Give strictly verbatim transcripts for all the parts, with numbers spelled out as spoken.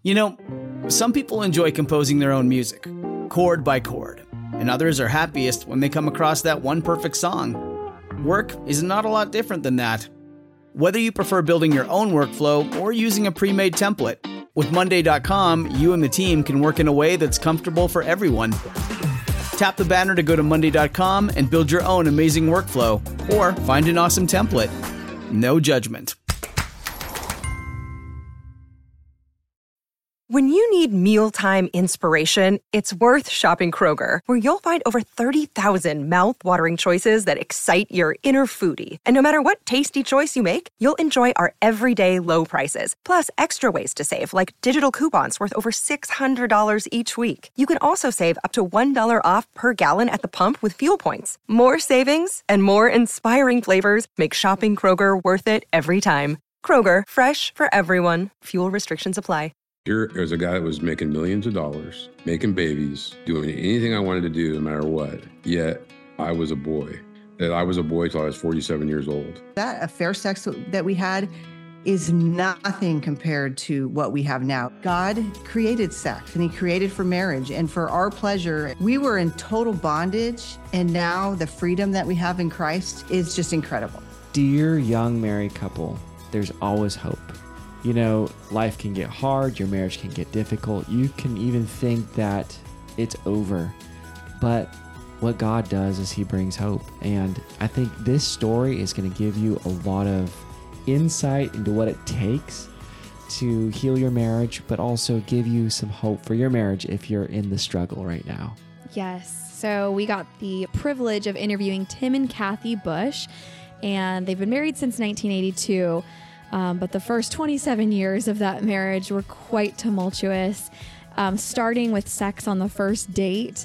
You know, some people enjoy composing their own music, chord by chord, and others are happiest when they come across that one perfect song. Work is not a lot different than that. Whether you prefer building your own workflow or using a pre-made template, with Monday dot com, you and the team can work in a way that's comfortable for everyone. Tap the banner to go to Monday dot com and build your own amazing workflow, or find an awesome template. No judgment. When you need mealtime inspiration, it's worth shopping Kroger, where you'll find over thirty thousand mouth-watering choices that excite your inner foodie. And no matter what tasty choice you make, you'll enjoy our everyday low prices, plus extra ways to save, like digital coupons worth over six hundred dollars each week. You can also save up to one dollar off per gallon at the pump with fuel points. More savings and more inspiring flavors make shopping Kroger worth it every time. Kroger, fresh for everyone. Fuel restrictions apply. Here was a guy that was making millions of dollars, making babies, doing anything I wanted to do no matter what. Yet I was a boy. That I was a boy till I was forty-seven years old. That affair sex that we had is nothing compared to what we have now. God created sex, and he created for marriage and for our pleasure. We were in total bondage, and now the freedom that we have in Christ is just incredible. Dear young married couple, there's always hope. You know, life can get hard, your marriage can get difficult. You can even think that it's over. But what God does is he brings hope. And I think this story is going to give you a lot of insight into what it takes to heal your marriage, but also give you some hope for your marriage if you're in the struggle right now. Yes. So we got the privilege of interviewing Tim and Kathy Bush, and they've been married since nineteen eighty-two. Um, but the first twenty-seven years of that marriage were quite tumultuous, um, starting with sex on the first date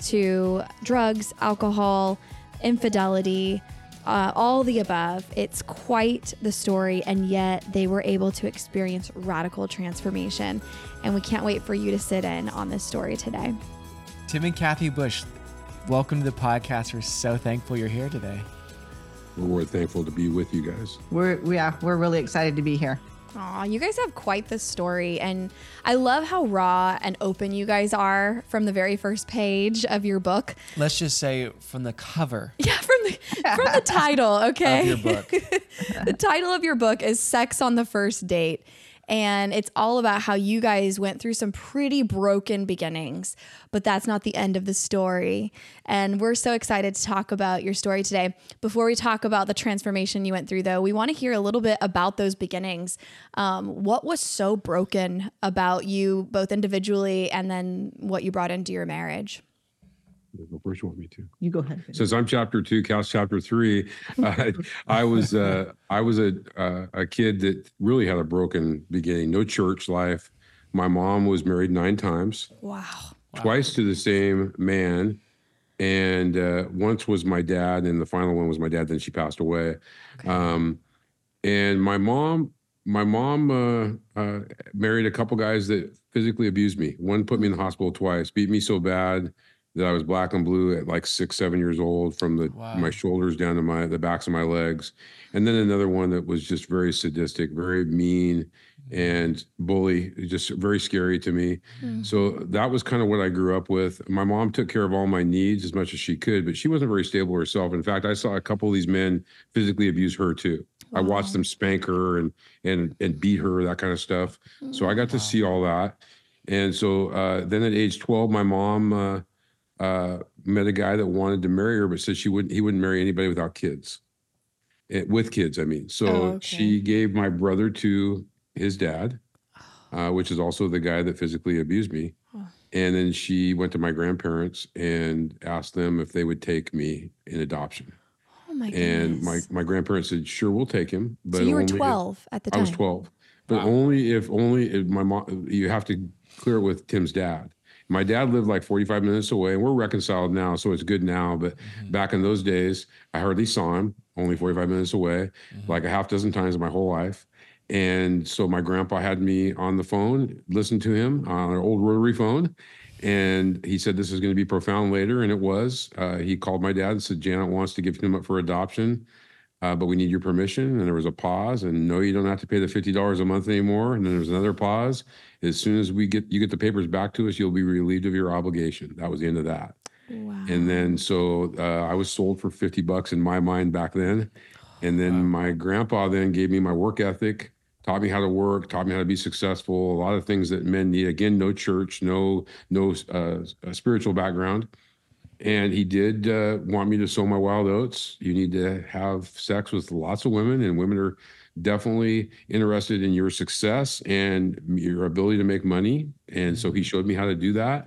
to drugs, alcohol, infidelity, uh, all the above. It's quite the story, and yet they were able to experience radical transformation. And we can't wait for you to sit in on this story today. Tim and Kathy Bush, welcome to the podcast. We're so thankful you're here today. We're thankful to be with you guys. We're yeah, we're really excited to be here. Aw, you guys have quite the story, and I love how raw and open you guys are from the very first page of your book. Let's just say from the cover. Yeah, from the from the title, okay? Of your book. The title of your book is Sex on the First Date. And it's all about how you guys went through some pretty broken beginnings, but that's not the end of the story. And we're so excited to talk about your story today. Before we talk about the transformation you went through, though, we want to hear a little bit about those beginnings. Um, what was so broken about you, both individually and then what you brought into your marriage? Go first, you want me to? You go ahead. Since I'm chapter two, Cal's chapter three, uh, I was uh, I was a uh, a kid that really had a broken beginning. No church life. My mom was married nine times. Wow. Twice to the same man, and uh, once was my dad, and the final one was my dad. Then she passed away. Okay. Um, and my mom, my mom uh, uh, married a couple guys that physically abused me. One put me in the hospital twice, beat me so bad that I was black and blue at like six, seven years old, from the Wow. my shoulders down to my the backs of my legs. And then another one that was just very sadistic, very mean and bully, just very scary to me. Mm. So that was kind of what I grew up with. My mom took care of all my needs as much as she could, but she wasn't very stable herself. In fact, I saw a couple of these men physically abuse her too. Wow. I watched them spank her and and and beat her, that kind of stuff. So I got to Wow. see all that. And so uh, then at age twelve, my mom uh, uh, met a guy that wanted to marry her, but said she wouldn't. He wouldn't marry anybody without kids. It, with kids, I mean. So Oh, okay. she gave my brother to his dad, uh, which is also the guy that physically abused me. Oh. And then she went to my grandparents and asked them if they would take me in adoption. Oh my And my, goodness. my grandparents said, sure, we'll take him. But So you were only if- twelve at the I time. was twelve. But Wow. only if only if my mom, you have to clear it with Tim's dad. My dad lived like forty-five minutes away, and we're reconciled now, so it's good now. But Mm-hmm. back in those days, I hardly saw him, only forty-five minutes away, Mm-hmm. like a half dozen times in my whole life. And so my grandpa had me on the phone, listened to him on an old rotary phone. And he said, this is going to be profound later. And it was. Uh, he called my dad and said, Janet wants to give him up for adoption. uh, but we need your permission. And there was a pause, and no, you don't have to pay the fifty dollars a month anymore. And then there was another pause. As soon as we get, you get the papers back to us, you'll be relieved of your obligation. That was the end of that. Wow. And then, so uh, I was sold for fifty bucks in my mind back then. And then Wow. my grandpa then gave me my work ethic, taught me how to work, taught me how to be successful, a lot of things that men need. Again, no church, no, no uh, spiritual background. And he did uh, want me to sow my wild oats. You need to have sex with lots of women, and women are definitely interested in your success and your ability to make money. And so he showed me how to do that.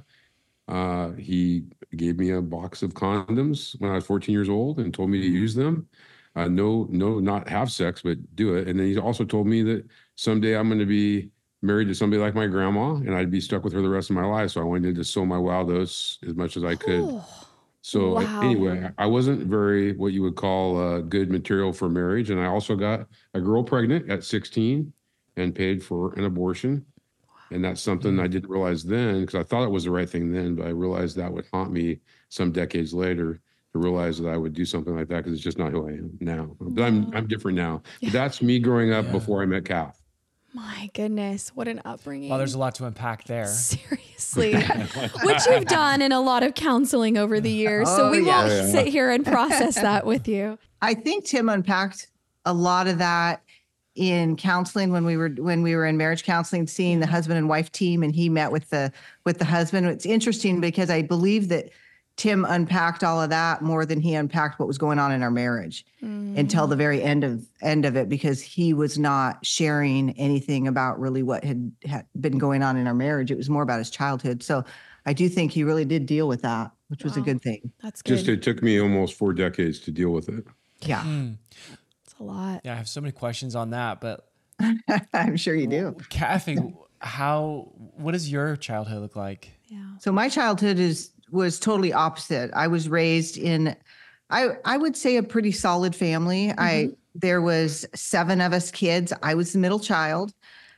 Uh, he gave me a box of condoms when I was fourteen years old and told me to use them. Uh, no, no, not have sex, but do it. And then he also told me that someday I'm going to be married to somebody like my grandma, and I'd be stuck with her the rest of my life. So I wanted to sow my wild oats as much as I could. Oh, So wow. anyway, I wasn't very what you would call uh, good material for marriage. And I also got a girl pregnant at sixteen and paid for an abortion. And that's something I didn't realize then, because I thought it was the right thing then, but I realized that would haunt me some decades later, to realize that I would do something like that, because it's just not who I am now. But I'm I'm different now. But that's me growing up Yeah. before I met Kath. My goodness, what an upbringing. Well, there's a lot to unpack there. Seriously, which you've done in a lot of counseling over the years. so Oh, we yeah. won't Yeah. sit here and process that with you. I think Tim unpacked a lot of that in counseling when we were when we were in marriage counseling, seeing the husband and wife team, and he met with the with the husband. It's interesting because I believe that Tim unpacked all of that more than he unpacked what was going on in our marriage until the very end of end of it, because he was not sharing anything about really what had, had been going on in our marriage. It was more about his childhood. So I do think he really did deal with that, which was a Wow. good thing. That's good. Just it took me almost four decades to deal with it. Yeah, Mm. It's a lot. Yeah, I have so many questions on that, but I'm sure you do. Kathy, how, what does your childhood look like? Yeah. So my childhood is was totally opposite. I was raised in, I I would say, a pretty solid family. I there was seven of us kids. I was the middle child.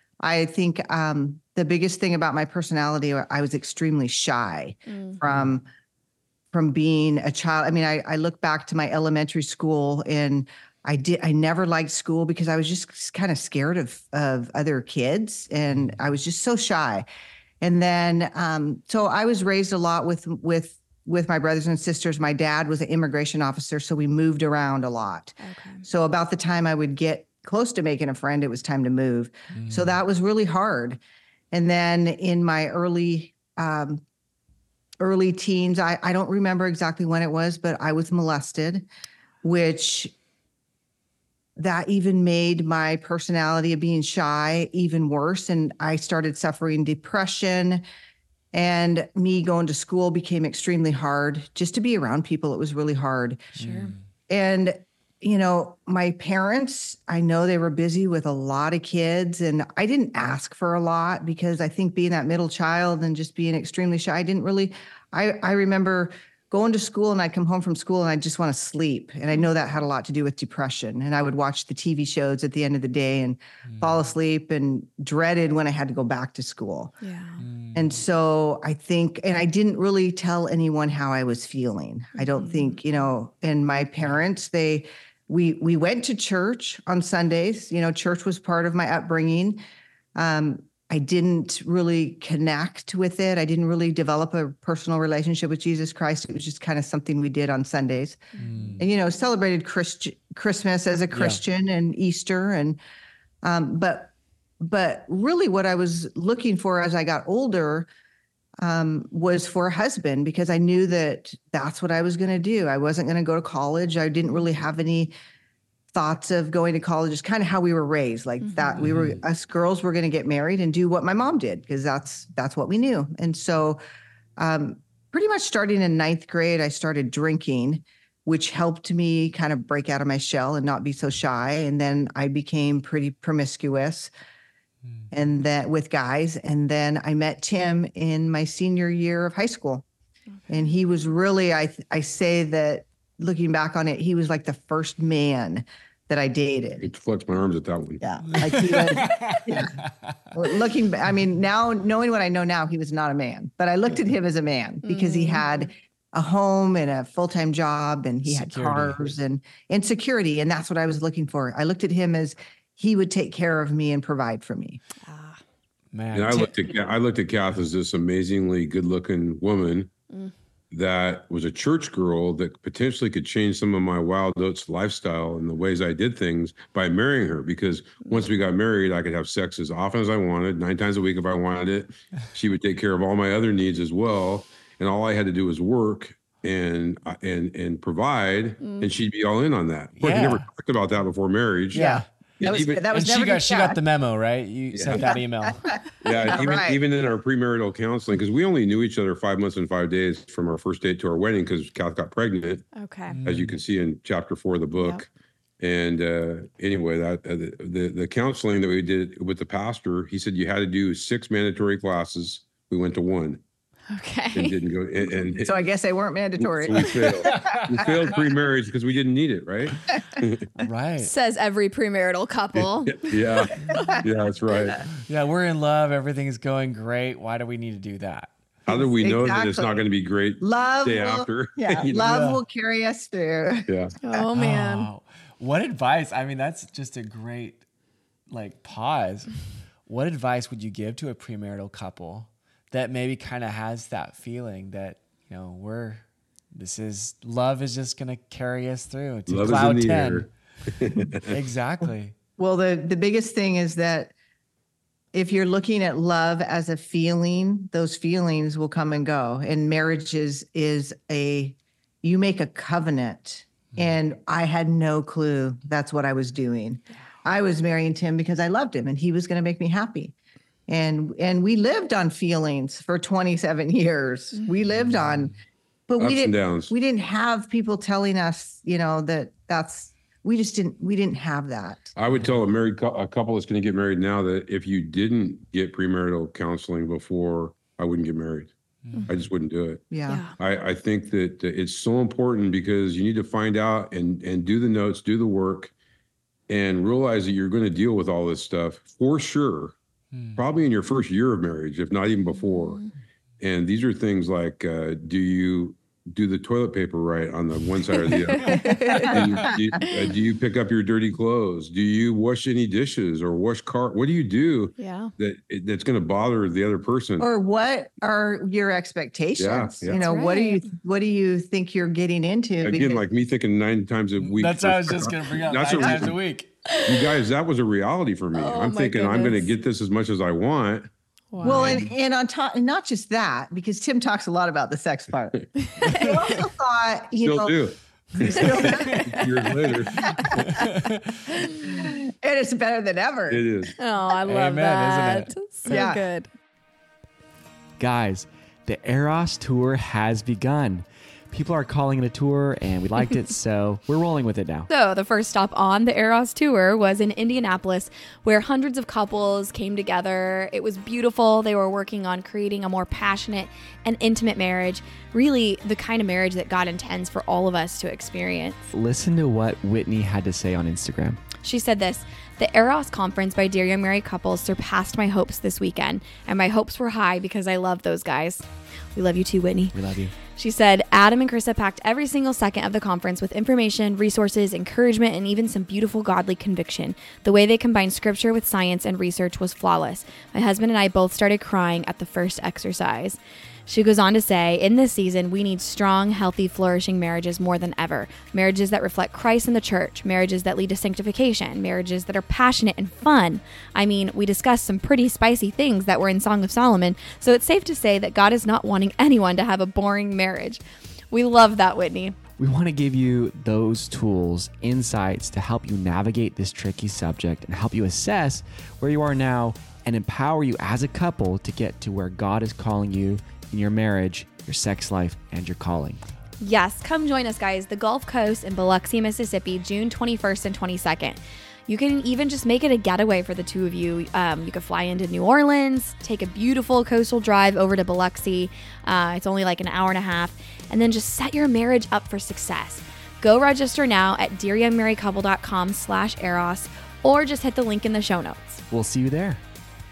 I think um, the biggest thing about my personality, I was extremely shy Mm. from from being a child. I mean, I I look back to my elementary school, and I did I never liked school because I was just kind of scared of of other kids, and I was just so shy. And then, um, so I was raised a lot with, with, with my brothers and sisters. My dad was an immigration officer, so we moved around a lot. Okay. So about the time I would get close to making a friend, it was time to move. So that was really hard. And then in my early, um, early teens, I, I don't remember exactly when it was, but I was molested, which that even made my personality of being shy even worse. And I started suffering depression, and me going to school became extremely hard. Just to be around people, it was really hard. Sure. And, you know, my parents, I know they were busy with a lot of kids, and I didn't ask for a lot because I think being that middle child and just being extremely shy, I didn't really, I, I remember going to school, and I'd come home from school and I'd just want to sleep. And I know that had a lot to do with depression. And I would watch the T V shows at the end of the day and fall asleep, and dreaded when I had to go back to school. Yeah. And so I think, and I didn't really tell anyone how I was feeling. I don't think, you know, and my parents, they, we, we went to church on Sundays. You know, church was part of my upbringing. Um, I didn't really connect with it. I didn't really develop a personal relationship with Jesus Christ. It was just kind of something we did on Sundays. And, you know, celebrated Christ- Christmas as a Christian and Easter. And, um, but, but really what I was looking for as I got older um, was for a husband, because I knew that that's what I was going to do. I wasn't going to go to college. I didn't really have any thoughts of going to college. Is kind of how we were raised, like mm-hmm. that we were, us girls were going to get married and do what my mom did, because that's, that's what we knew. And so um, pretty much starting in ninth grade, I started drinking, which helped me kind of break out of my shell and not be so shy. And then I became pretty promiscuous mm. and that with guys. And then I met Tim in my senior year of high school. Okay. And he was really, I, I say that looking back on it, he was like the first man that I dated. It flexed my arms at that one. Yeah. Like he was, yeah. Looking, I mean, now knowing what I know now, he was not a man, but I looked at him as a man because he had a home and a full-time job, and he Security. had cars and, and security. And that's what I was looking for. I looked at him as he would take care of me and provide for me. Man, And I Ti- looked at Ka- I looked at Kath as this amazingly good-looking woman Mm. that was a church girl that potentially could change some of my wild oats lifestyle and the ways I did things by marrying her. Because once we got married, I could have sex as often as I wanted, nine times a week if I wanted it. She would take care of all my other needs as well, and all I had to do was work and and and provide, Mm. and she'd be all in on that. Of course, we Yeah. never talked about that before marriage. Yeah. That was, Even- that was and she never got she got the discussed. memo, right? You sent that email. Yeah, even Right. even in our premarital counseling, because we only knew each other five months and five days from our first date to our wedding, because Kath got pregnant, Okay. as you can see in chapter four of the book. And uh, anyway, that uh, the, the the counseling that we did with the pastor, he said you had to do six mandatory classes. We went to one and Okay. didn't go. And, and So I guess they weren't mandatory. so we failed. We failed pre-marriage because we didn't need it, right? Right. Says every premarital couple. Yeah, yeah, that's right. Yeah, we're in love. Everything is going great. Why do we need to do that? How do we know that it's Exactly. not going to be great Love day will, after? Yeah, You know? love Yeah. will carry us through. Yeah. Oh man. Oh, what advice? I mean, that's just a great like pause. What advice would you give to a premarital couple that maybe kind of has that feeling that, you know, we're this is love is just going to carry us through to Love is cloud in the ten. air. Exactly. Well, the, the biggest thing is that if you're looking at love as a feeling, those feelings will come and go. And marriage is, is a, you make a covenant. And I had no clue that's what I was doing. I was marrying Tim because I loved him and he was going to make me happy. And, and we lived on feelings for twenty-seven years. We lived on, but Ups we and didn't, downs. we didn't have people telling us, you know, that that's, we just didn't, we didn't have that. I would tell a married cou- a couple that's going to get married now that if you didn't get premarital counseling before, I wouldn't get married. I just wouldn't do it. Yeah. Yeah. I, I think that it's so important because you need to find out and and do the notes, do the work, and realize that you're going to deal with all this stuff for sure, probably in your first year of marriage, if not even before. And these are things like, uh, do you do the toilet paper right on the one side or the other? do, you, do, you, uh, do you pick up your dirty clothes? Do you wash any dishes or wash car? What do you do Yeah. that that's going to bother the other person? Or what are your expectations? Yeah, You know, That's what do you right. what do you think you're getting into? Again, Because- like me thinking nine times a week. That's for- what I was just going to bring up. That's Nine a- times a week. You guys, that was a reality for me. Oh, I'm my thinking I'm going to goodness. get this as much as I want. well, and, and on top, and not just that, because Tim talks a lot about the sex part. I also thought, you Still know, do. Years later, and it's better than ever. it is. Oh, I love Amen, that. isn't So Yeah. good. Guys, the Eros tour has begun. People are calling it a tour, and we liked it, so we're rolling with it now. So, the first stop on the Eros tour was in Indianapolis, where hundreds of couples came together. It was beautiful. They were working on creating a more passionate and intimate marriage, really the kind of marriage that God intends for all of us to experience. Listen to what Whitney had to say on Instagram. She said this: "The Eros conference by Dear Young Married Couples surpassed my hopes this weekend, and my hopes were high because I love those guys." We love you too, Whitney. We love you. She said, "Adam and Krista packed every single second of the conference with information, resources, encouragement, and even some beautiful godly conviction. The way they combined scripture with science and research was flawless. My husband and I both started crying at the first exercise." She goes on to say, "In this season, we need strong, healthy, flourishing marriages more than ever. Marriages that reflect Christ and the church, marriages that lead to sanctification, marriages that are passionate and fun. I mean, we discussed some pretty spicy things that were in Song of Solomon, so it's safe to say that God is not wanting anyone to have a boring marriage." We love that, Whitney. We want to give you those tools, insights to help you navigate this tricky subject and help you assess where you are now and empower you as a couple to get to where God is calling you in your marriage, your sex life, and your calling. Yes, come join us, guys. The Gulf Coast in Biloxi, Mississippi, June twenty-first and twenty-second. You can even just make it a getaway for the two of you. Um, you could fly into New Orleans, take a beautiful coastal drive over to Biloxi. Uh, it's only like an hour and a half. And then just set your marriage up for success. Go register now at dearyoungmarriedcouple.com slash eros or just hit the link in the show notes. We'll see you there.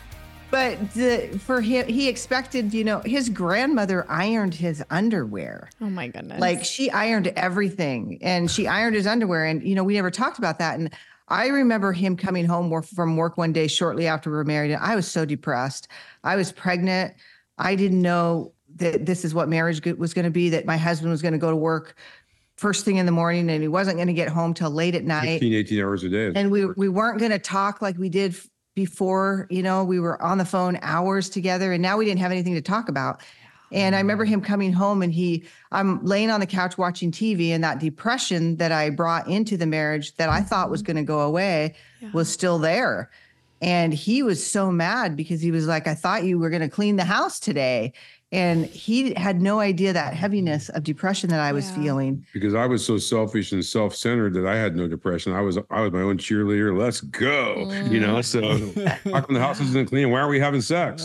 But the, for him, he expected, you know, his grandmother ironed his underwear. Oh my goodness. Like she ironed everything and she ironed his underwear. And, you know, we never talked about that. And I remember him coming home wor- from work one day shortly after we were married. And I was so depressed. I was pregnant. I didn't know that this is what marriage go- was going to be, that my husband was going to go to work first thing in the morning and he wasn't going to get home till late at night. fifteen, eighteen hours a day. And we, we weren't going to talk like we did before, you know, we were on the phone hours together and now we didn't have anything to talk about. And I remember him coming home and he, I'm laying on the couch watching T V and that depression that I brought into the marriage that I thought was going to go away Yeah. was still there. And he was so mad because he was like, I thought you were going to clean the house today. And he had no idea that heaviness of depression that I was Yeah. feeling. Because I was so selfish and self-centered that I had no depression. I was I was my own cheerleader. Let's go. You know, so how come the house isn't clean? Why are we having sex?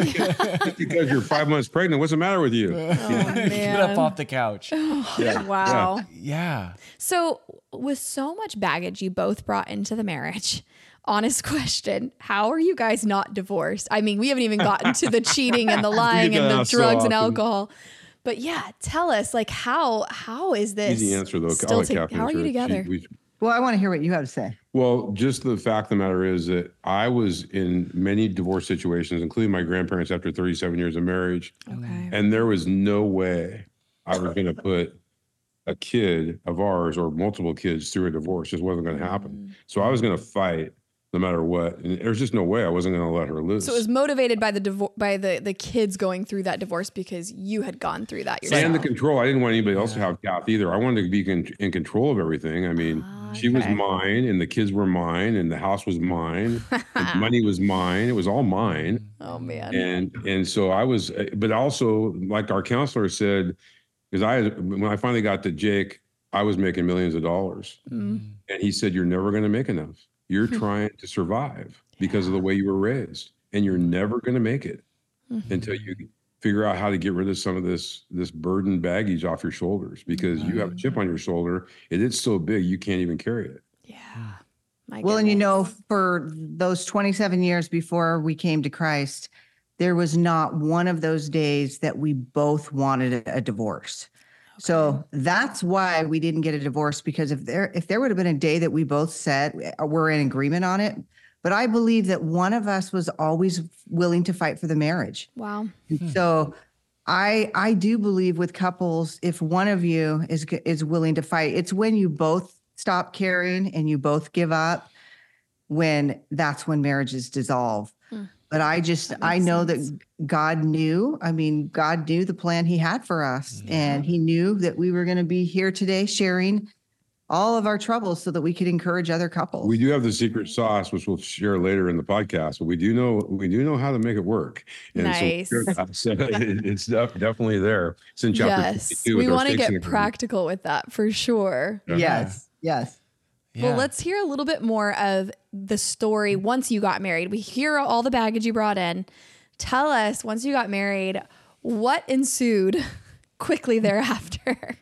Just because you're five months pregnant. What's the matter with you? Oh, Get up man. off the couch. Wow. Yeah. So, with so much baggage you both brought into the marriage, honest question, how are you guys not divorced? I mean, we haven't even gotten to the cheating and the lying get and the that so drugs and often. alcohol. But yeah, tell us, like, how how is this? Easy answer though. I'll Still let to- Catherine how are you answer it. She- together? we- Well, I want to hear what you have to say. Well, just the fact of the matter is that I was in many divorce situations, including my grandparents after thirty-seven years of marriage. Okay. And there was no way I was going to put a kid of ours or multiple kids through a divorce. It just wasn't going to happen. So I was going to fight no matter what. And there's just no way I wasn't going to let her loose. So it was motivated by the divor- by the the kids going through that divorce because you had gone through that yourself. and the control. I didn't want anybody else to have Kath either. I wanted to be con- in control of everything. I mean, Ah, she was okay. mine and the kids were mine and the house was mine. The money was mine. It was all mine. Oh man. And and so I was, but also like our counselor said, because I when I finally got to Jake, I was making millions of dollars, Mm. and he said, "You're never going to make enough. You're trying to survive because of the way you were raised, and you're never going to make it Mm-hmm. until you figure out how to get rid of some of this this burden baggage off your shoulders because you have a chip on your shoulder and it's so big you can't even carry it." Yeah. My Well, and you know, goodness. for those twenty-seven years before we came to Christ, there was not one of those days that we both wanted a, a divorce. So that's why we didn't get a divorce, because if there if there would have been a day that we both said we're in agreement on it, but I believe that one of us was always willing to fight for the marriage. Wow. So I I do believe with couples, if one of you is is willing to fight, it's when you both stop caring and you both give up, when that's when marriages dissolve. Hmm. But I just That I makes know sense. that God knew. I mean, God knew the plan He had for us, and He knew that we were going to be here today sharing all of our troubles so that we could encourage other couples. We do have the secret sauce, which we'll share later in the podcast, but we do know we do know how to make it work. And Nice. so, so it- it's def- definitely there. It's in chapter Yes. fifty-two We with our want to stakes get and agreement. practical with that for sure. Yes, yes. Yeah. Well, let's hear a little bit more of the story once you got married. We hear all the baggage you brought in. Tell us, once you got married, what ensued quickly thereafter?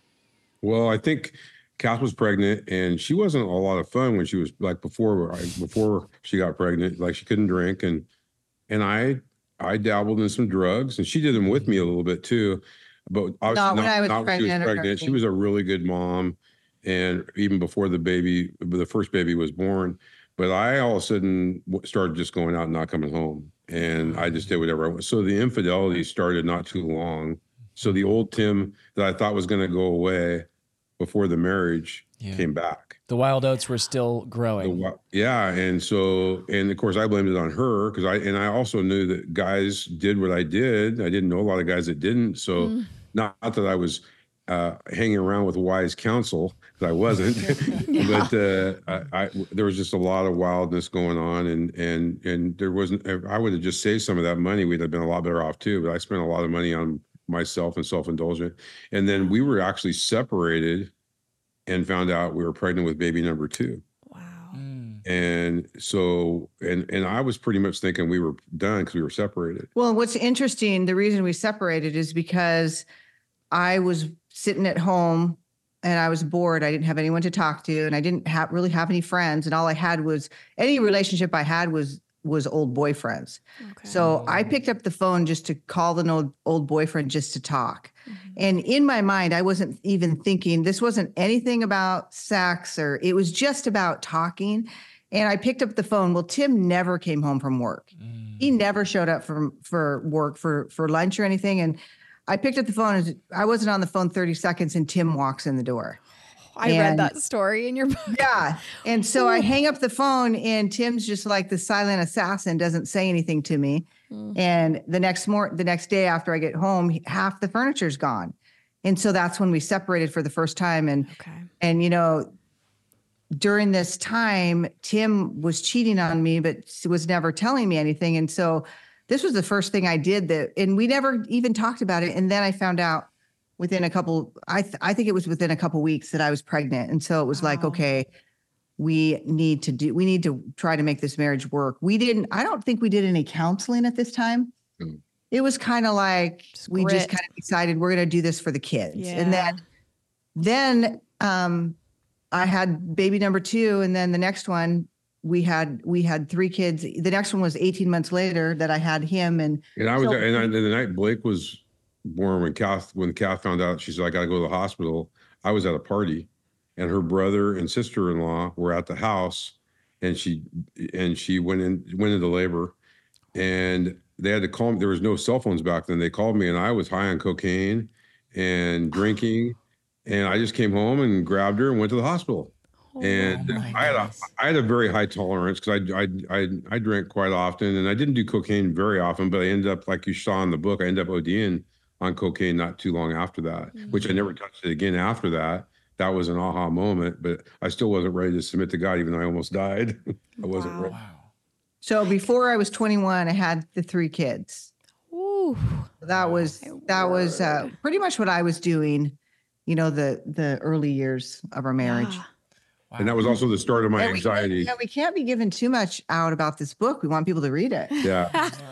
Well, I think Kath was pregnant, and she wasn't a lot of fun when she was like before before she got pregnant. Like she couldn't drink, and and I I dabbled in some drugs, and she did them with me a little bit too. But obviously Not when I was she was pregnant or pregnant. She nursing. was a really good mom, and even before the baby, the first baby was born. But I all of a sudden w- started just going out and not coming home, and I just did whatever I want. So the infidelity started not too long. So the old Tim that I thought was going to go away before the marriage Yeah. came back. The wild oats were still The growing. wa- yeah, and so and of course I blamed it on her because I and I also knew that guys did what I did. I didn't know a lot of guys that didn't. So not, not that I was uh, hanging around with wise counsel, because I wasn't. But uh, I, I there was just a lot of wildness going on, and and and there wasn't. If I would have just saved some of that money, we'd have been a lot better off too. But I spent a lot of money on myself and self-indulgent, and then we were actually separated, and found out we were pregnant with baby number two. Wow. Mm. And so, and and I was pretty much thinking we were done because we were separated. Well, what's interesting, the reason we separated is because I was sitting at home and I was bored. I didn't have anyone to talk to, and I didn't have really have any friends. And all I had was any relationship I had was was old boyfriends. Okay. So I picked up the phone just to call an old old boyfriend just to talk. And in my mind, I wasn't even thinking, this wasn't anything about sex, or it was just about talking. And I picked up the phone. Well, Tim never came home from work. He never showed up from for work for for lunch or anything. And I picked up the phone, and I wasn't on the phone thirty seconds, and Tim walks in the door. I And- read that story in your book. Yeah. And so I hang up the phone, and Tim's just like the silent assassin, doesn't say anything to me. And the next mor- the next day after I get home, he- half the furniture's gone. And so that's when we separated for the first time. And, Okay. and, you know, during this time, Tim was cheating on me, but was never telling me anything. And so this was the first thing I did that, and we never even talked about it. And then I found out within a couple, I, th- I think it was within a couple weeks that I was pregnant. And so it was like, Wow. okay, we need to do, we need to try to make this marriage work. We didn't, I don't think we did any counseling at this time. Mm. It was kind of like, Just we just grit. kind of decided we're going to do this for the kids. Yeah. And then, then, um, I had baby number two. And then the next one, we had, we had three kids. The next one was eighteen months later that I had him. And And I was, So- and I, the night Blake was born, when Kath, when Kath found out, she said, I got to go to the hospital. I was at a party, and her brother and sister-in-law were at the house, and she, and she went in, went into labor, and they had to call me. There was no cell phones back then. They called me, and I was high on cocaine and drinking. And I just came home and grabbed her and went to the hospital. And Oh my I had a, goodness. I had a very high tolerance because I, I, I, I drank quite often, and I didn't do cocaine very often, but I ended up, like you saw in the book, I ended up ODing on cocaine not too long after that, which I never touched it again after that. That was an aha moment, but I still wasn't ready to submit to God, even though I almost died. I wasn't Wow. ready. Wow. so before I was twenty-one, I had the three kids. Ooh. That was, My that was uh, word. pretty much what I was doing, you know, the, the early years of our marriage. Yeah. And that was also the start of my And we can't- anxiety. yeah, we can't be giving too much out about this book. We want people to read it. Yeah.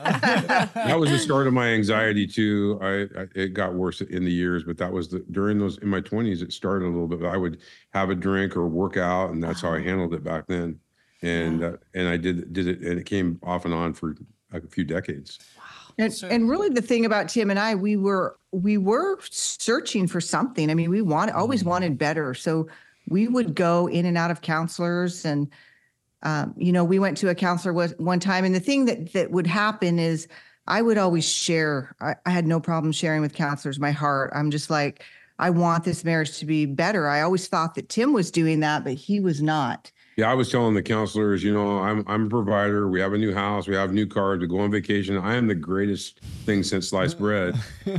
That was the start of my anxiety too. I, I it got worse in the years, but that was the during those in my twenties. It started a little bit. I would have a drink or work out, and that's how I handled it back then. And uh, and I did did it, and it came off and on for a few decades. And, So- and really the thing about Tim and I, we were, we were searching for something. I mean, we want, always wanted better. So we would go in and out of counselors, and, um, you know, we went to a counselor was one time, and the thing that, that would happen is I would always share. I, I had no problem sharing with counselors my heart. I'm just like, I want this marriage to be better. I always thought that Tim was doing that, but he was not. Yeah, I was telling the counselors, you know, I'm I'm a provider. We have a new house. We have new cars. We go on vacation. I am the greatest thing since sliced bread,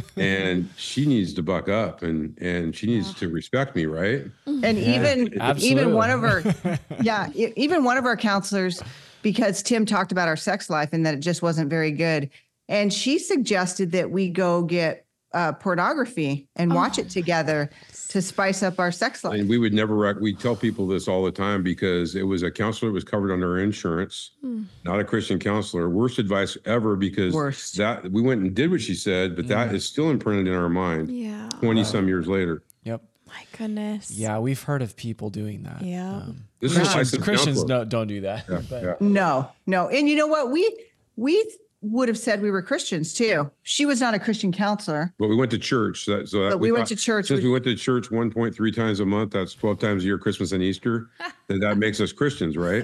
and she needs to buck up, and and she needs to respect me, right? And even even one of our yeah e- even one of our counselors, because Tim talked about our sex life and that it just wasn't very good, and she suggested that we go get uh, pornography and watch it together to spice up our sex life. And we would never, rec- we tell people this all the time because it was a counselor that was covered under our insurance, not a Christian counselor. Worst advice ever, because Worst. that we went and did what she said, but that is still imprinted in our mind Yeah. twenty some years later. Yep. My goodness. Yeah, we've heard of people doing that. Yeah. Um, This is Christians, like the Christians counselor. no, don't do that. Yeah, but yeah. No, no, and you know what? We we would have said we were Christians too. She was not a Christian counselor, But we went to church. So that, so that but we, went thought- to church. Since with- we went to church one point three times a month, that's twelve times a year, Christmas and Easter, then that makes us Christians, right?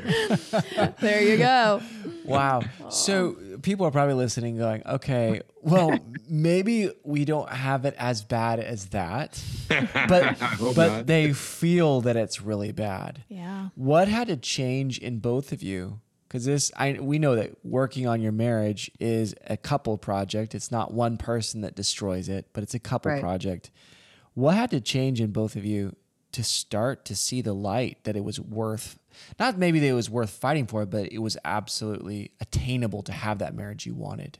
There you go. Wow. So people are probably listening going, okay, well, maybe we don't have it as bad as that, but hope but not. they feel that it's really bad. Yeah. What had to change in both of you? Because this, I we know that working on your marriage is a couple project. It's not one person that destroys it, but it's a couple Right. project. What had to change in both of you to start to see the light that it was worth, not maybe that it was worth fighting for, but it was absolutely attainable to have that marriage you wanted?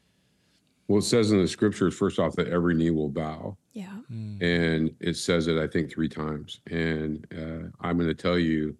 Well, it says in the scriptures, first off, that every knee will bow. Yeah. And it says it, I think, three times. And uh, I'm going to tell you,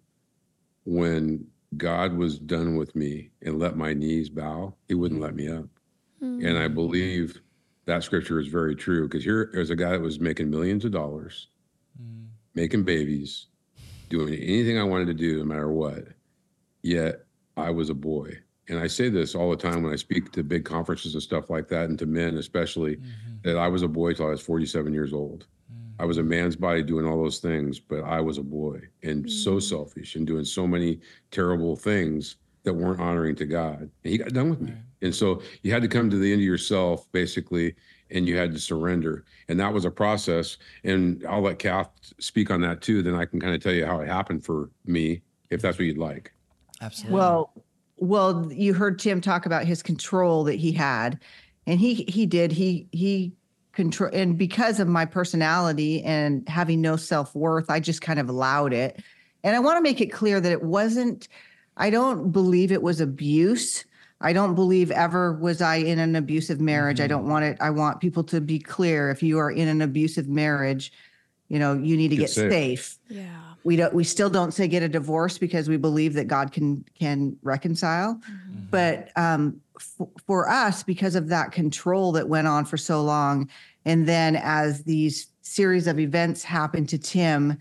when God was done with me and let my knees bow, he wouldn't let me up. And I believe that scripture is very true, because here there's a guy that was making millions of dollars, making babies, doing anything I wanted to do, no matter what. Yet I was a boy. and I say this all the time when I speak to big conferences and stuff like that, and to men especially, mm-hmm. that I was a boy till I was forty-seven years old. Mm-hmm. I was a man's body doing all those things, but I was a boy and mm-hmm. so selfish and doing so many terrible things that weren't honoring to God. And he got done with me. Right. And so you had to come to the end of yourself, basically, and you had to surrender. And that was a process. And I'll let Kath speak on that too. Then I can kind of tell you how it happened for me, if that's what you'd like. Absolutely. Well, well, you heard Tim talk about his control that he had, and he he did. He he control, and because of my personality and having no self-worth, I just kind of allowed it. And I want to make it clear that it wasn't, I don't believe it was abuse. I don't believe ever was I in an abusive marriage. Mm-hmm. I don't want it. I want people to be clear. If you are in an abusive marriage, you know, you need to get, get safe. safe. Yeah. We don't, we still don't say get a divorce because we believe that God can, can reconcile. Mm-hmm. But um, f- for us, because of that control that went on for so long, and then as these series of events happened to Tim,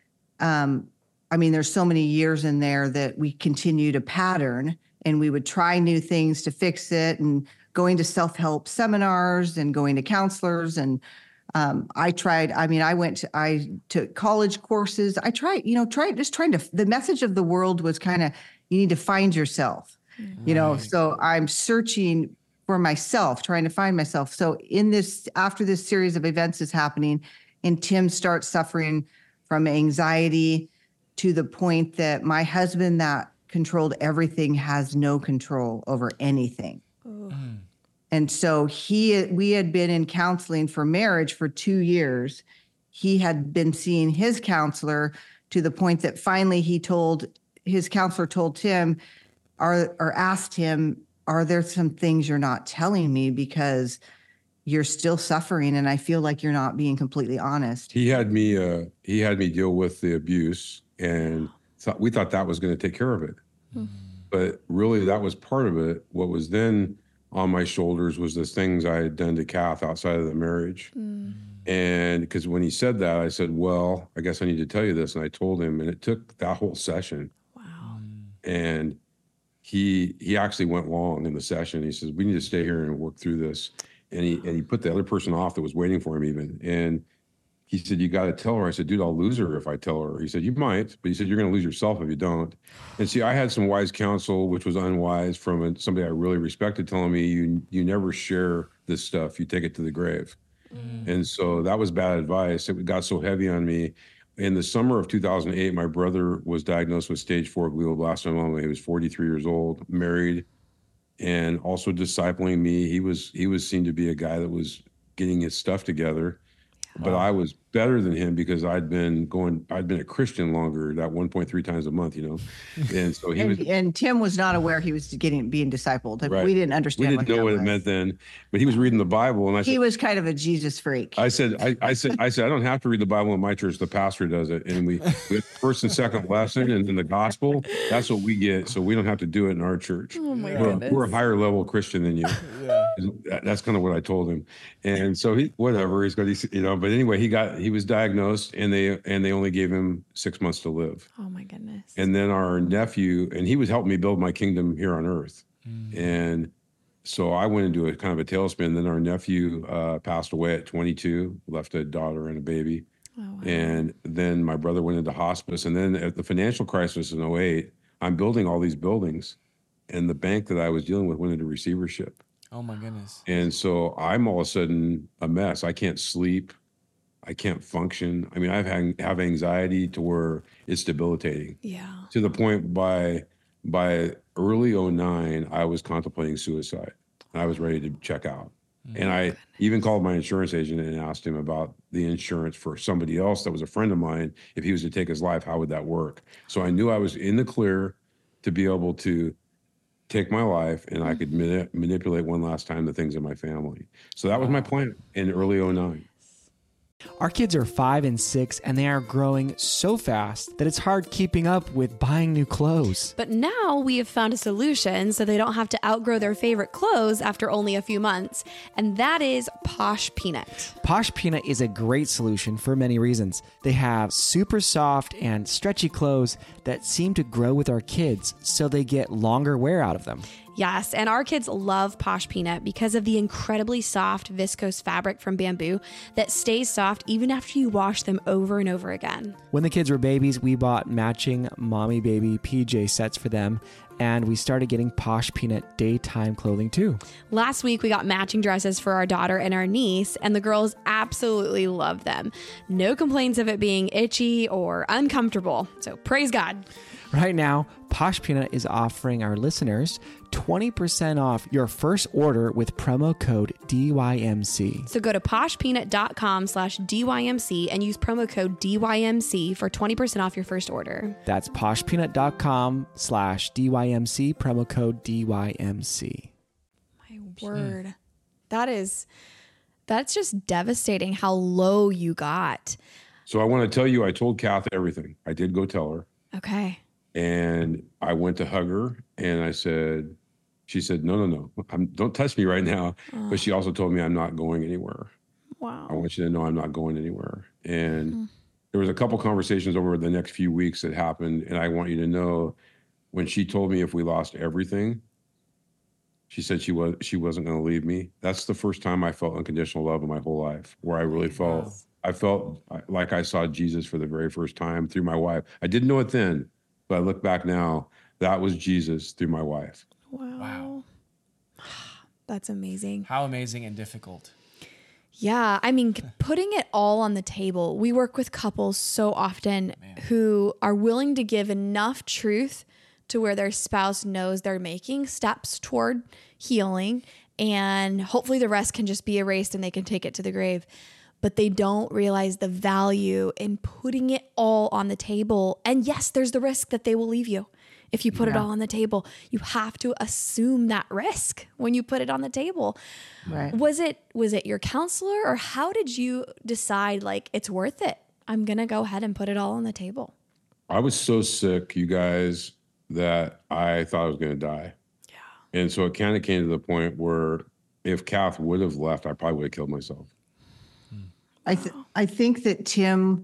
um, I mean, there's so many years in there that we continue to pattern, and we would try new things to fix it, and going to self-help seminars and going to counselors. And um, I tried, I mean, I went to, I took college courses. I tried, you know, tried just trying to, the message of the world was kind of, you need to find yourself, right. you know, so I'm searching for myself, trying to find myself. So in this, after this series of events is happening, and Tim starts suffering from anxiety to the point that my husband that controlled everything has no control over anything. Oh. Mm. And so he, we had been in counseling for marriage for two years. He had been seeing his counselor to the point that finally he told, his counselor told Tim, or, or asked him, are there some things you're not telling me because you're still suffering and I feel like you're not being completely honest? He had me, uh, he had me deal with the abuse, and thought, we thought that was going to take care of it. Mm-hmm. But really that was part of it. What was then on my shoulders was the things I had done to Kath outside of the marriage. Mm. And because when he said that, I said, well, I guess I need to tell you this. And I told him, and it took that whole session. Wow. And he he actually went long in the session. He says, we need to stay here and work through this. And he and he put the other person off that was waiting for him even. And he said, you got to tell her. I said, dude, I'll lose her if I tell her. He said, you might, but he said, you're going to lose yourself if you don't. And see, I had some wise counsel, which was unwise from a, somebody I really respected, telling me, you you never share this stuff. You take it to the grave. Mm. And so that was bad advice. It got so heavy on me. In the summer of two thousand eight, my brother was diagnosed with stage four glioblastoma. He was forty-three years old, married, and also discipling me. He was he was seen to be a guy that was getting his stuff together. But I was better than him because I'd been going, I'd been a Christian longer, that one point three times a month, you know? And so he and, was. And Tim was not aware he was getting, being discipled. Right. We didn't understand We didn't what know what was. it meant then, but he was reading the Bible. And I he said, was kind of a Jesus freak. I said, I, I said, I said, I don't have to read the Bible in my church. The pastor does it. And we, we first and second lesson and then the gospel, that's what we get. So we don't have to do it in our church. Oh my we're, goodness. we're a higher level Christian than you. Yeah. That, that's kind of what I told him. And so he, whatever, he's got, you know, but anyway, he got, he was diagnosed and they, and they only gave him six months to live. Oh my goodness. And then our nephew, and he was helping me build my kingdom here on earth. Mm. And so I went into a kind of a tailspin. Then our nephew uh, passed away at twenty-two, left a daughter and a baby. Oh, wow. And then my brother went into hospice. And then at the financial crisis in oh eight, I'm building all these buildings, and the bank that I was dealing with went into receivership. Oh my goodness. And so I'm all of a sudden a mess. I can't sleep. I can't function. I mean, I've had have anxiety to where it's debilitating. Yeah. To the point by by early oh nine, I was contemplating suicide. And I was ready to check out. Mm-hmm. And I even called my insurance agent and asked him about the insurance for somebody else that was a friend of mine. If he was to take his life, how would that work? So I knew I was in the clear to be able to take my life, and I could mani- manipulate one last time the things in my family. So that was my plan in early oh nine. Our kids are five and six, and they are growing so fast that it's hard keeping up with buying new clothes. But now we have found a solution so they don't have to outgrow their favorite clothes after only a few months, and that is Posh Peanut. Posh Peanut is a great solution for many reasons. They have super soft and stretchy clothes that seem to grow with our kids, so they get longer wear out of them. Yes, and our kids love Posh Peanut because of the incredibly soft viscose fabric from bamboo that stays soft even after you wash them over and over again. When the kids were babies, we bought matching mommy baby P J sets for them, and we started getting Posh Peanut daytime clothing too. Last week, we got matching dresses for our daughter and our niece, and the girls absolutely love them. No complaints of it being itchy or uncomfortable, so praise God. Right now, Posh Peanut is offering our listeners twenty percent off your first order with promo code D Y M C. So go to poshpeanut.com slash DYMC and use promo code D Y M C for twenty percent off your first order. That's poshpeanut.com slash DYMC, promo code D Y M C. My word. That is, that's just devastating how low you got. So I want to tell you, I told Kath everything. I did go tell her. Okay. And I went to hug her and I said, she said, no, no, no, I'm, don't touch me right now. Oh. But she also told me I'm not going anywhere. Wow. I want you to know I'm not going anywhere. And mm. there was a couple conversations over the next few weeks that happened. And I want you to know when she told me if we lost everything, she said she was, she wasn't going to leave me. That's the first time I felt unconditional love in my whole life, where I really felt, wow. I felt like I saw Jesus for the very first time through my wife. I didn't know it then. But I look back now, that was Jesus through my wife. Wow. Wow. That's amazing. How amazing and difficult. Yeah. I mean, putting it all on the table. We work with couples so often Man. who are willing to give enough truth to where their spouse knows they're making steps toward healing, and hopefully the rest can just be erased and they can take it to the grave. But they don't realize the value in putting it all on the table. And yes, there's the risk that they will leave you if you put yeah. it all on the table. You have to assume that risk when you put it on the table. Right. Was it was it your counselor, or how did you decide, like, it's worth it? I'm going to go ahead and put it all on the table. I was so sick, you guys, that I thought I was going to die. Yeah. And so it kind of came to the point where if Kath would have left, I probably would have killed myself. I th- I think that Tim,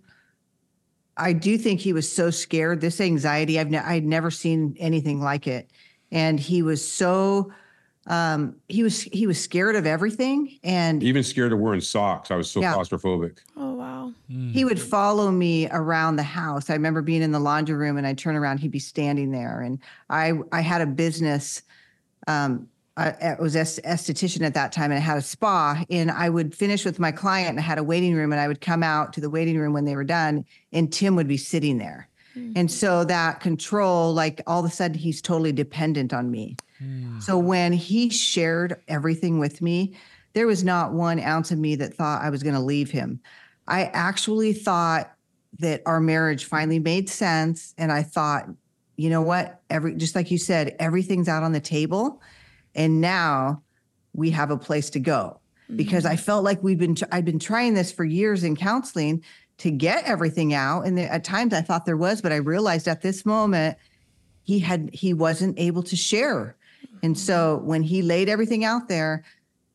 I do think he was so scared. This anxiety, I've ne- I'd never seen anything like it, and he was so um, he was he was scared of everything, and even scared of wearing socks. I was so yeah. claustrophobic. Oh wow! Mm. He would follow me around the house. I remember being in the laundry room, and I'd turn around, he'd be standing there, and I I had a business. Um, I was an esthetician at that time, and I had a spa, and I would finish with my client, and I had a waiting room, and I would come out to the waiting room when they were done, and Tim would be sitting there. Mm. And so that control, like all of a sudden he's totally dependent on me. Mm. So when he shared everything with me, there was not one ounce of me that thought I was going to leave him. I actually thought that our marriage finally made sense. And I thought, you know what, every, just like you said, everything's out on the table. And now we have a place to go, because mm-hmm. I felt like we've been, I'd been trying this for years in counseling to get everything out. And at times I thought there was, but I realized at this moment he had, he wasn't able to share. And so when he laid everything out there,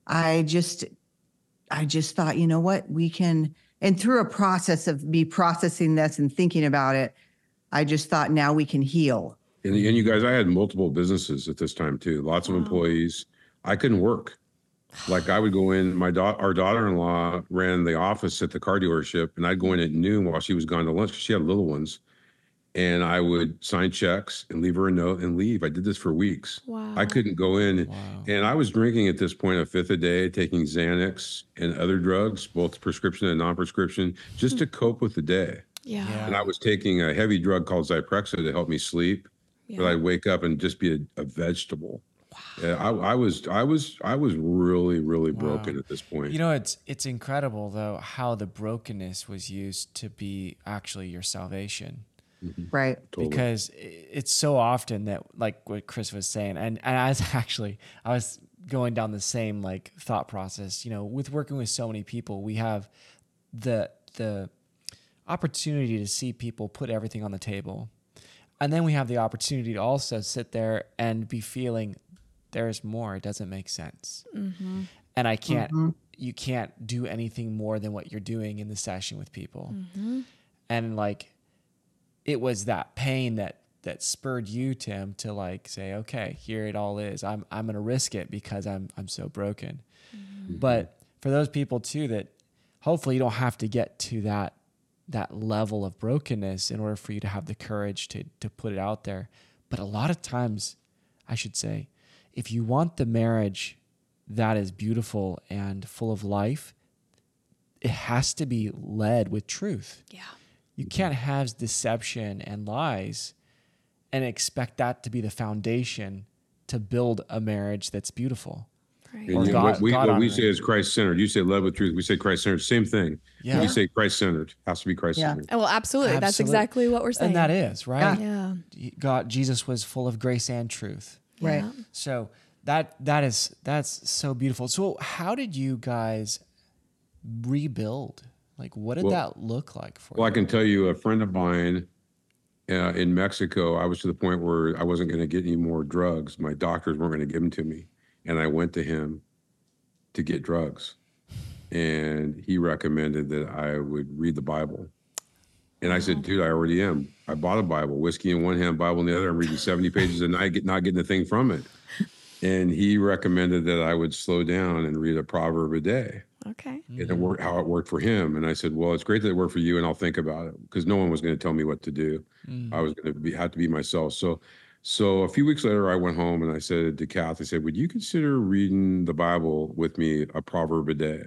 I just, I just thought, you know what, we can, and through a process of me processing this and thinking about it, I just thought now we can heal. And, and you guys, I had multiple businesses at this time too. Lots of wow. employees. I couldn't work. Like I would go in, my da- our daughter-in-law ran the office at the car dealership, and I'd go in at noon while she was gone to lunch because she had little ones. And I would sign checks and leave her a note and leave. I did this for weeks. Wow. I couldn't go in. Wow. And I was drinking at this point a fifth a day, taking Xanax and other drugs, both prescription and non-prescription, just to cope with the day. Yeah. Yeah. And I was taking a heavy drug called Zyprexa to help me sleep. Yeah. But I'd wake up and just be a, a vegetable. Wow. Yeah, I, I was, I was, I was really, really wow. broken at this point. You know, it's it's incredible though how the brokenness was used to be actually your salvation. Mm-hmm. Right. Totally. Because it's so often that, like what Chris was saying, and, and I was actually, I was going down the same like thought process, you know, with working with so many people, we have the, the opportunity to see people put everything on the table. And then we have the opportunity to also sit there and be feeling there's more. It doesn't make sense. Mm-hmm. And I can't, mm-hmm. you can't do anything more than what you're doing in the session with people. Mm-hmm. And like, it was that pain that that spurred you, Tim, to like say, okay, here it all is. I'm I'm gonna risk it because I'm I'm so broken. Mm-hmm. But for those people too that hopefully you don't have to get to that that level of brokenness in order for you to have the courage to to put it out there. But a lot of times, I should say, if you want the marriage that is beautiful and full of life, it has to be led with truth. Yeah. You can't have deception and lies and expect that to be the foundation to build a marriage that's beautiful. Right. And Or you know, God- what we, God what we honoring. say is Christ-centered. You say love with truth. We say Christ-centered. Same thing. Yeah. We say Christ-centered. Has to be Christ-centered. Oh, well, absolutely. That's Absolutely. exactly what we're saying. And that is, right? Yeah. God, Jesus was full of grace and truth. Right. Yeah. So that that is that's so beautiful. So how did you guys rebuild? Like, what did Well- that look like for Well, I you? can tell you, a friend of mine uh, in Mexico, I was to the point where I wasn't going to get any more drugs. My doctors weren't going to give them to me. And I went to him to get drugs. And he recommended that I would read the Bible. And I said, dude, I already am. I bought a Bible, whiskey in one hand, Bible in the other. I'm reading seventy pages a night, get, not getting a thing from it. And he recommended that I would slow down and read a proverb a day. Okay. And it worked how it worked for him. And I said, well, it's great that it worked for you, and I'll think about it, because no one was going to tell me what to do. I was going to be had to be myself. So, so a few weeks later, I went home and I said to Kath, I said, would you consider reading the Bible with me, a proverb a day?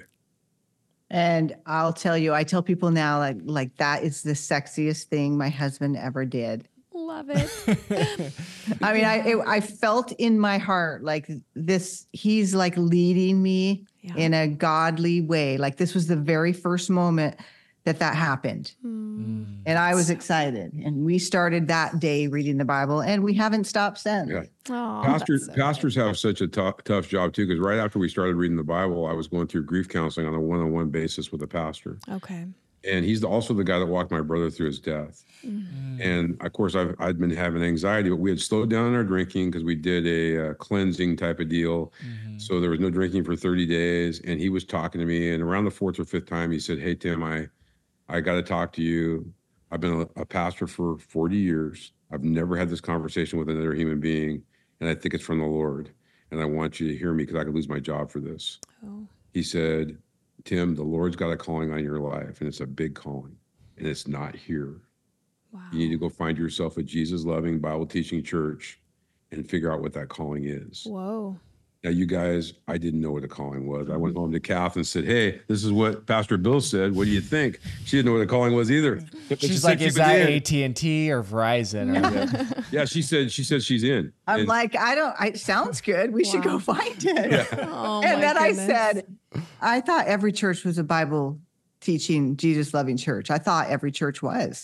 And I'll tell you, I tell people now, like, like that is the sexiest thing my husband ever did. Love it. I mean, I it, I felt in my heart like this. He's like leading me Yeah. in a godly way. Like this was the very first moment that that happened, Mm. and I was excited. And we started that day reading the Bible, and we haven't stopped since. Yeah. Oh, Pastors, that's so pastors have such a tough, tough job too, because right after we started reading the Bible, I was going through grief counseling on a one-on-one basis with a pastor. good. Okay. And he's also the guy that walked my brother through his death. And of course, I've, I'd been having anxiety, but we had slowed down our drinking because we did a uh, cleansing type of deal. So there was no drinking for thirty days. And he was talking to me. And around the fourth or fifth time, he said, hey, Tim, I, I got to talk to you. I've been a, a pastor for forty years. I've never had this conversation with another human being. And I think it's from the Lord. And I want you to hear me because I could lose my job for this. Oh. He said, Tim, the Lord's got a calling on your life, and it's a big calling, and it's not here. Wow. You need to go find yourself a Jesus-loving, Bible-teaching church and figure out what that calling is. Whoa. Now, you guys, I didn't know what a calling was. I went home to Kath and said, hey, this is what Pastor Bill said. What do you think? She didn't know what a calling was either. But she She's said like, she is was that in. A T and T or Verizon? Or Yeah, she said she said she's in. I'm And- like, I don't. I sounds good. We should Wow. go find it. Oh, and my then I goodness. said, I thought every church was a Bible teaching, Jesus loving church. I thought every church was.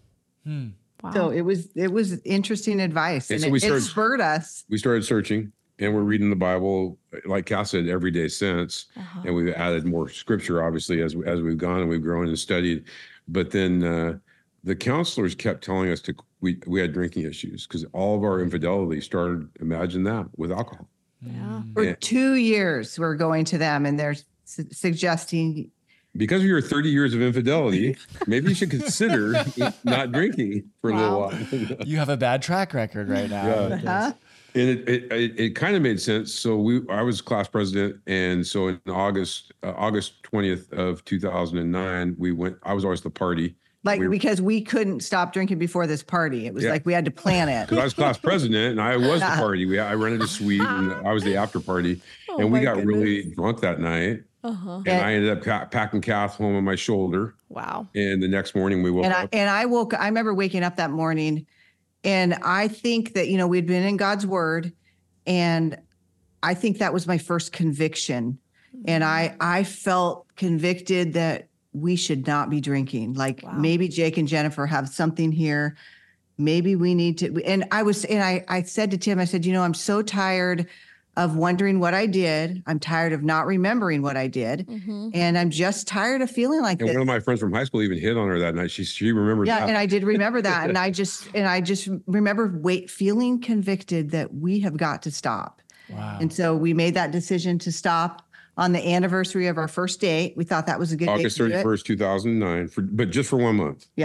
Wow. So it was it was interesting advice, And and so it, we it started- spurred us. We started searching, and we're reading the Bible, like Kath said, every day since. Uh-huh. And we've added more scripture, obviously, as as we've gone and we've grown and studied. But then uh, the counselors kept telling us to we we had drinking issues because all of our infidelity started. Imagine that with alcohol. Yeah. For Yeah. two years, we're going to them, and they're su- suggesting. Because of your thirty years of infidelity, maybe you should consider not drinking for a little Wow. while. you have a bad track record right now. Yeah. Huh? And it it, it, it kind of made sense. So we I was class president, and so in August uh, August twentieth of two thousand nine, we went. I was always the party. Like We were- because we couldn't stop drinking before this party. It was Yeah. like we had to plan it. Because I was class president and I was the party. We I rented a suite and I was the after party, Oh, and we my got goodness. really drunk that night. Uh-huh. And I ended up pa- packing Kath home on my shoulder. Wow. And the next morning we woke And I up. and I woke. I remember waking up that morning, and I think that you know we'd been in God's Word, and I think that was my first conviction, and I I felt convicted that we should not be drinking. Like Wow. maybe Jake and Jennifer have something here. Maybe we need to. And I was and I I said to Tim, I said, you know, I'm so tired of wondering what I did. I'm tired of not remembering what I did, Mm-hmm. and I'm just tired of feeling like And this. one of my friends from high school even hit on her that night. She she remembered Yeah, that. and I did remember that, and I just and I just remember wait feeling convicted that we have got to stop, Wow. and so we made that decision to stop on the anniversary of our first date. We thought that was a good August date to do it. thirty-first, two thousand nine, for but just for one month. Yeah,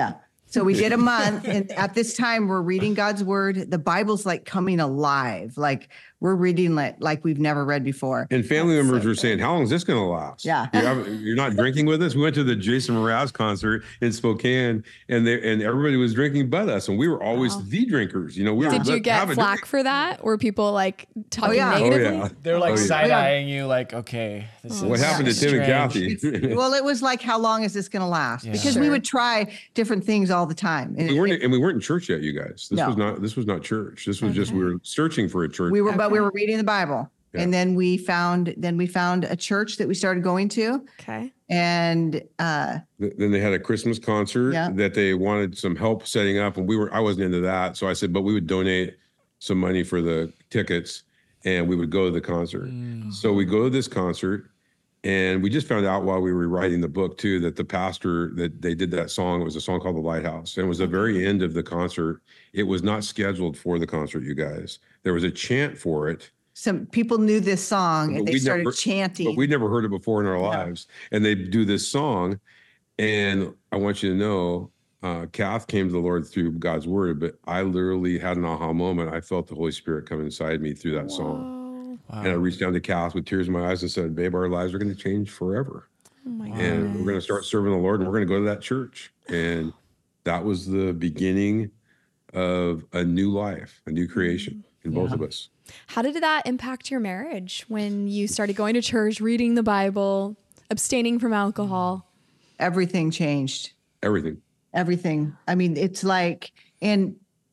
So we did a month. And at this time, we're reading God's word. The Bible's like coming alive. Like we're reading like, like we've never read before. And family That's members so were good. saying, how long is this going to last? Yeah. You have, you're not drinking with us? We went to the Jason Mraz concert in Spokane, and they, and everybody was drinking but us. And we were always Wow. the drinkers. You know, we were Did you "Let- get have a flack drink." for that? Were people like talking yeah. Oh, negatively? yeah. They're like Oh, yeah. side eyeing you, like, okay, this What is happened to Tim and strange. Kathy? Well, it was like, how long is this going to last? Yeah. Because Sure. we would try different things all the time. And we weren't, and we weren't in church yet, you guys. This No. was not. This was not church. This was just Okay. we were searching for a church. we were, but we Okay. were reading the Bible. Yeah. And then we found, then we found a church that we started going to. Okay. And uh, Th- Then they had a Christmas concert Yeah. that they wanted some help setting up, and we were. I wasn't into that, so I said, but we would donate some money for the tickets, and we would go to the concert. Mm. So we go to this concert, and we just found out while we were writing the book too that the pastor that they did that song. It was a song called "The Lighthouse," and it was the very end of the concert. It was not scheduled for the concert, you guys. There was a chant for it. some people knew this song But and they we'd started never- chanting. But we'd never heard it before in our lives. And they do this song. And I want you to know, uh, Kath came to the Lord through God's word, but I literally had an aha moment. I felt the Holy Spirit come inside me through that song. Whoa. Wow. And I reached down to Kath with tears in my eyes and said, babe, our lives are going to change forever. Oh my And we're going to goodness. start serving the Lord, and we're going to go to that church. And that was the beginning of a new life, a new creation in both of us. How did that impact your marriage when you started going to church, reading the Bible, abstaining from alcohol? Everything changed. Everything. Everything. I mean, it's like, and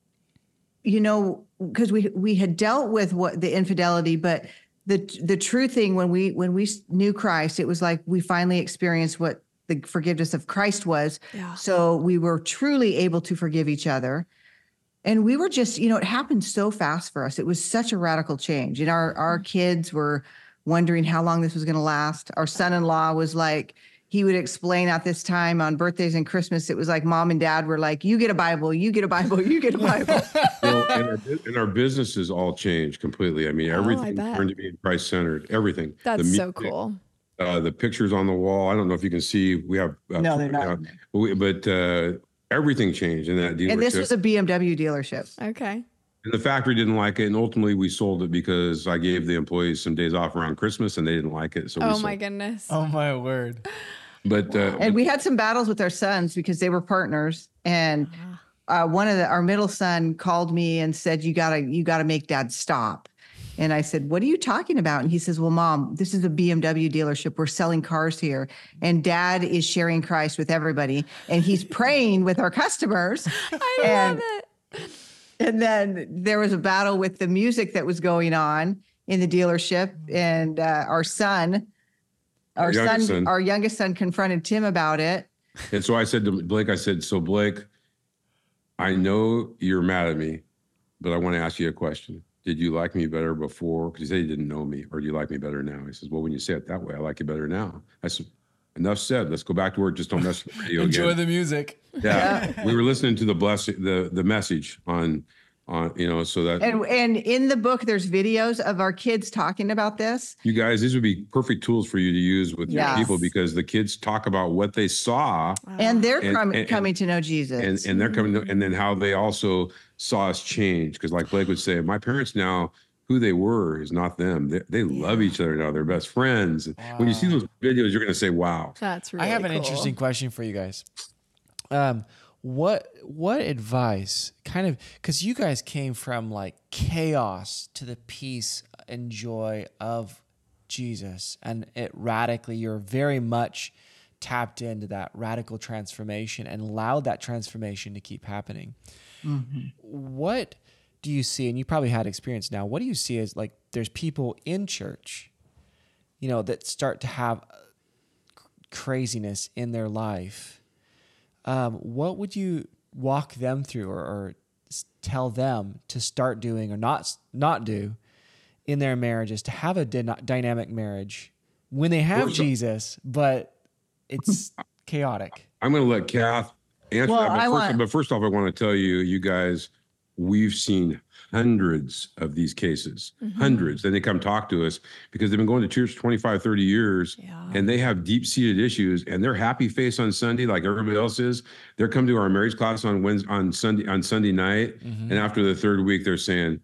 you know, because we we had dealt with what the infidelity, but the the true thing when we when we knew Christ, it was like we finally experienced what the forgiveness of Christ was. Yeah. So we were truly able to forgive each other. And we were just, you know, it happened so fast for us. It was such a radical change. And our our kids were wondering how long this was going to last. Our son-in-law was like, he would explain at this time on birthdays and Christmas, it was like mom and dad were like, you get a Bible, you get a Bible, you get a Bible. Well, and, our, bu- and our businesses all changed completely. I mean, Oh, I everything bet. turned to being Christ centered. Everything. That's The so music, cool. Uh, the pictures on the wall. I don't know if you can see. We have. Uh, No, they're not. uh, but we, but uh, everything changed in that dealership. And this was a B M W dealership. Okay. And the factory didn't like it, and ultimately we sold it because I gave the employees some days off around Christmas, and they didn't like it. So we Oh sold my it. goodness. Oh my word. But uh, And we had some battles with our sons because they were partners. And uh, one of the, our middle son called me and said, you gotta, you gotta make dad stop. And I said, what are you talking about? And he says, well, mom, this is a B M W dealership. We're selling cars here. And dad is sharing Christ with everybody. And he's praying with our customers. I and, love it. And then there was a battle with the music that was going on in the dealership. And uh, our son, our Our son, youngest son. our youngest son confronted Tim about it. and so I said to Blake, I said, so Blake, I know you're mad at me, but I want to ask you a question. Did you like me better before? Because he said he didn't know me, or do you like me better now? He says, well, when you say it that way, I like you better now. I said, enough said. Let's go back to work. Just don't mess with the radio Enjoy again. the music. Yeah, we were listening to the blessing, the the message on on you know, so that And and in the book, there's videos of our kids talking about this. you guys, these would be perfect tools for you to use with Yes. your people, because the kids talk about what they saw, And they're And- com- and- coming to know Jesus. and and they're coming to, and then how they also saw us change. Because like Blake would say, my parents now, who they were is not them. They, they love each other now. They're best friends. When you see those videos, you're going to say, wow. That's really I have an cool. interesting question for you guys. Um, what what advice, kind of, because you guys came from like chaos to the peace and joy of Jesus, and it radically, you're very much tapped into that radical transformation and allowed that transformation to keep happening. What do you see, and you probably had experience now, what do you see as like there's people in church, you know, that start to have craziness in their life? Um, what would you walk them through, or, or s- tell them to start doing or not not do in their marriages to have a dyna- dynamic marriage when they have First of- Jesus, but it's chaotic? I'm going to let Kath answer Well, that. But I first, want- but first off, I want to tell you, you guys, we've seen hundreds of these cases, Mm-hmm. hundreds. And they come talk to us because they've been going to church twenty-five, thirty years Yeah. and they have deep seated issues and they're happy face on Sunday, like everybody else is. They're come to our marriage class on Wednesday, on Sunday, on Sunday night. Mhm. And after the third week, they're saying,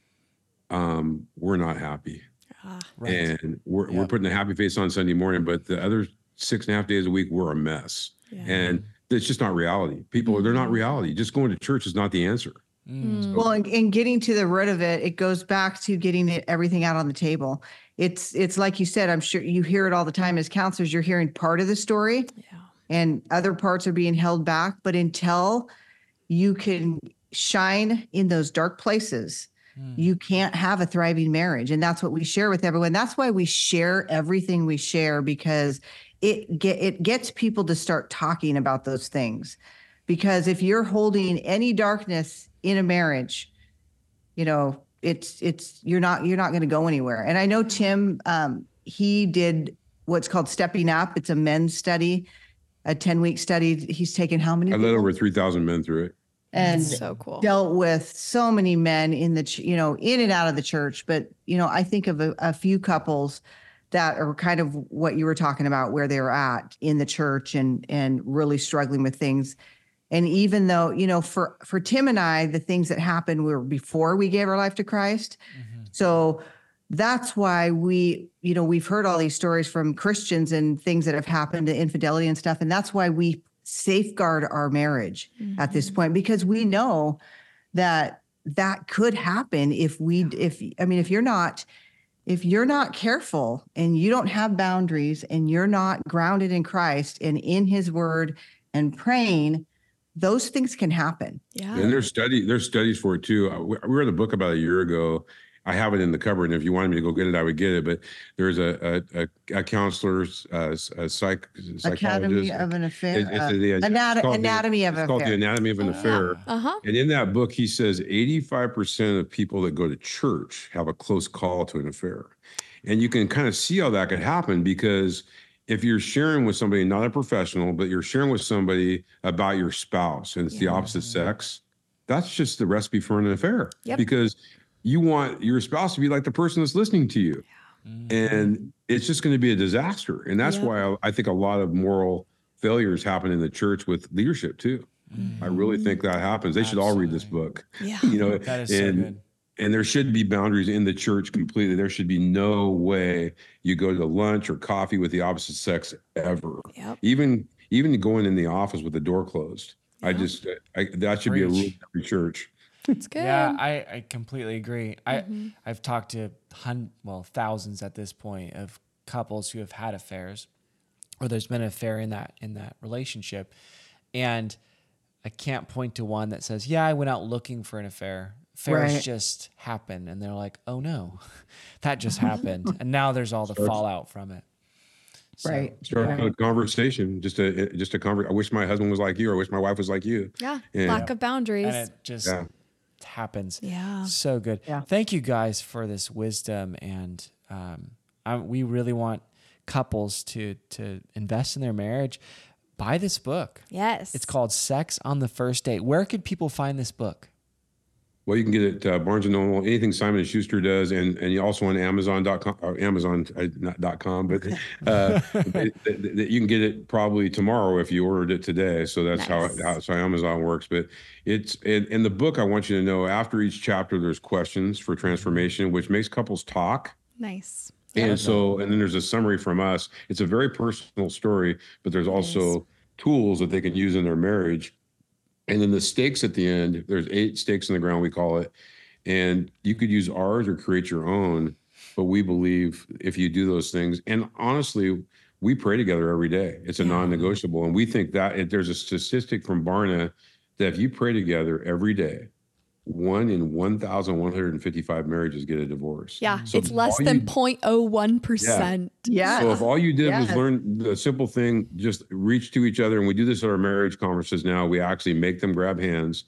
um, we're not happy. Ah, Right. And we're, we're Yep. putting a happy face on Sunday morning, but the other six and a half days a week, we're a mess. yeah. And it's just not reality. People, they're not Mhm. reality. Just going to church is not the answer. Mm. Well, in, in getting to the root of it, it goes back to getting it, everything out on the table. It's it's like you said, I'm sure you hear it all the time as counselors. You're hearing part of the story Yeah. and other parts are being held back. But until you can shine in those dark places, Mm. you can't have a thriving marriage. And that's what we share with everyone. That's why we share everything we share, because it get it gets people to start talking about those things. Because if you're holding any darkness in a marriage, you know, it's it's you're not you're not going to go anywhere. And I know Tim, um, he did what's called Stepping Up. It's a men's study, a ten week study. He's taken how many? I led people? over three thousand men through it. and So cool. dealt with so many men in the, ch- you know, in and out of the church. But, you know, I think of a, a few couples that are kind of what you were talking about, where they were at in the church and, and really struggling with things. And even though, you know, for, for Tim and I, the things that happened were before we gave our life to Christ. Mhm. So that's why we, you know, we've heard all these stories from Christians and things that have happened to infidelity and stuff. And that's why we safeguard our marriage at this point, because we know that that could happen if we, if, I mean, if you're not, if you're not careful and you don't have boundaries and you're not grounded in Christ and in his word and praying, those things can happen. Yeah. And there's study, there's studies for it too. Uh, We we read a book about a year ago. I have it in the cupboard, and if you wanted me to go get it, I would get it. But there's a a, a, a counselor's, uh, a psych, psychologist. Academy of an Affair. It- it's uh, the- it's anat- called the- anatomy of it's an called the affair. Anatomy of an Affair. Uh-huh. And in that book, he says eighty-five percent of people that go to church have a close call to an affair. And you can kind of see how that could happen, because if you're sharing with somebody, not a professional, but you're sharing with somebody about your spouse and it's the Yeah. opposite sex, that's just the recipe for an affair. Yep. Because you want your spouse to be like the person that's listening to you. Mhm. And it's just going to be a disaster. And that's Yep. why I, I think a lot of moral failures happen in the church with leadership too. I really think that happens. They should all read this Absolutely. book. Yeah. You know, That is so and good. and there should be boundaries in the church completely. There should be no way you go to lunch or coffee with the opposite sex ever. Yep. Even even going in the office with the door closed. I Yeah. just I, that should be a rule in Preach. every church. It's good. Yeah, I, I completely agree. I Mhm. I've talked to hun well thousands at this point of couples who have had affairs, or there's been an affair in that in that relationship, and I can't point to one that says, "Yeah, I went out looking for an affair." Affairs Right. just happen, and they're like, "Oh no, that just happened," and now there's all the Starts- fallout from it. So, Right. Start Right. a conversation, just a just a conver- I wish my husband was like you, or I wish my wife was like you. Yeah. Yeah. Lack of boundaries. and it just Yeah. happens. Yeah. So good. Yeah. Thank you guys for this wisdom, and um, I, we really want couples to to invest in their marriage. Buy this book. Yes. It's called Sex on the First Date. Where could people find this book? Well, you can get it uh, Barnes and Noble, anything Simon and Schuster does, and and you also on Amazon dot com, or Amazon uh, not dot com, but uh, it- it- it- you can get it probably tomorrow if you ordered it today. So that's how, Nice. how so Amazon works. But it's in, in the book. I want you to know, after each chapter, there's questions for transformation, which makes couples talk. nice. And so, and then there's a summary from us. It's a very personal story, but there's also tools that they can use in their marriage. And then the stakes at the end, there's eight stakes in the ground, we call it. And you could use ours or create your own. But we believe if you do those things, and honestly, we pray together every day. It's a Yeah. non-negotiable. And we think that if there's a statistic from Barna that if you pray together every day, one in one thousand one hundred fifty-five marriages get a divorce. Yeah. So it's less all than you- zero point zero one percent. Yeah. So if all you did was Yes. learn the simple thing, just reach to each other, and we do this at our marriage conferences now, we actually make them grab hands.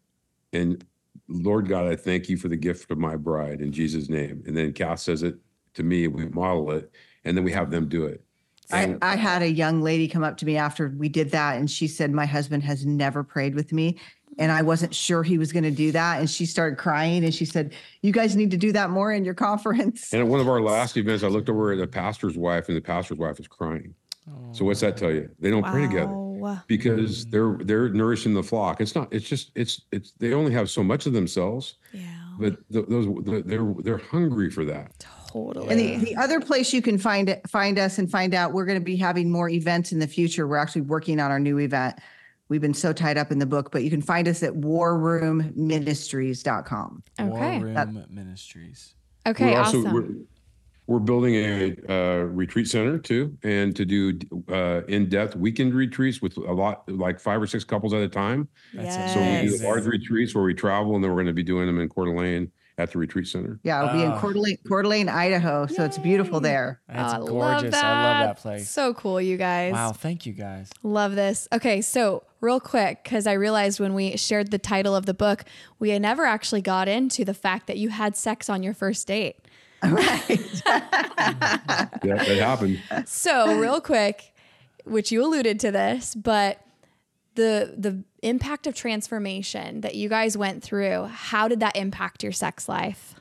And Lord God, I thank you for the gift of my bride in Jesus' name. And then Kath says it to me, we model it, and then we have them do it. I, I had a young lady come up to me after we did that, and she said, "My husband has never prayed with me." And I wasn't sure he was going to do that. And she started crying and she said, you guys need to do that more in your conference. And at one of our last events, I looked over at the pastor's wife, and the pastor's wife was crying. So what's that tell you? They don't pray together Wow. because they're they're nourishing the flock. It's not. It's just. It's it's. They only have so much of themselves, Yeah. but th- those they're they're hungry for that. Totally. And the, the other place you can find it, find us and find out, we're going to be having more events in the future. We're actually working on our new event. We've been so tied up in the book, but you can find us at war room ministries dot com. Okay. War Room That- Ministries. Okay. we're also, awesome. We're, we're building a uh, retreat center too, and to do uh, in-depth weekend retreats with a lot, like five or six couples at a time. That's So we Yes. do large retreats where we travel, and then we're going to be doing them in Coeur d'Alene at the retreat center. Yeah, it'll be in Oh. Coeur d'Alene, Coeur d'Alene, Idaho. So it's beautiful Yay. there. That's Oh, I love gorgeous. that. I love that place. So cool, you guys. Wow. Thank you guys. Love this. Okay, so real quick, because I realized when we shared the title of the book, we had never actually got into the fact that you had sex on your first date. Right. Yeah, that happened. So real quick, which you alluded to this, but the the impact of transformation that you guys went through, how did that impact your sex life?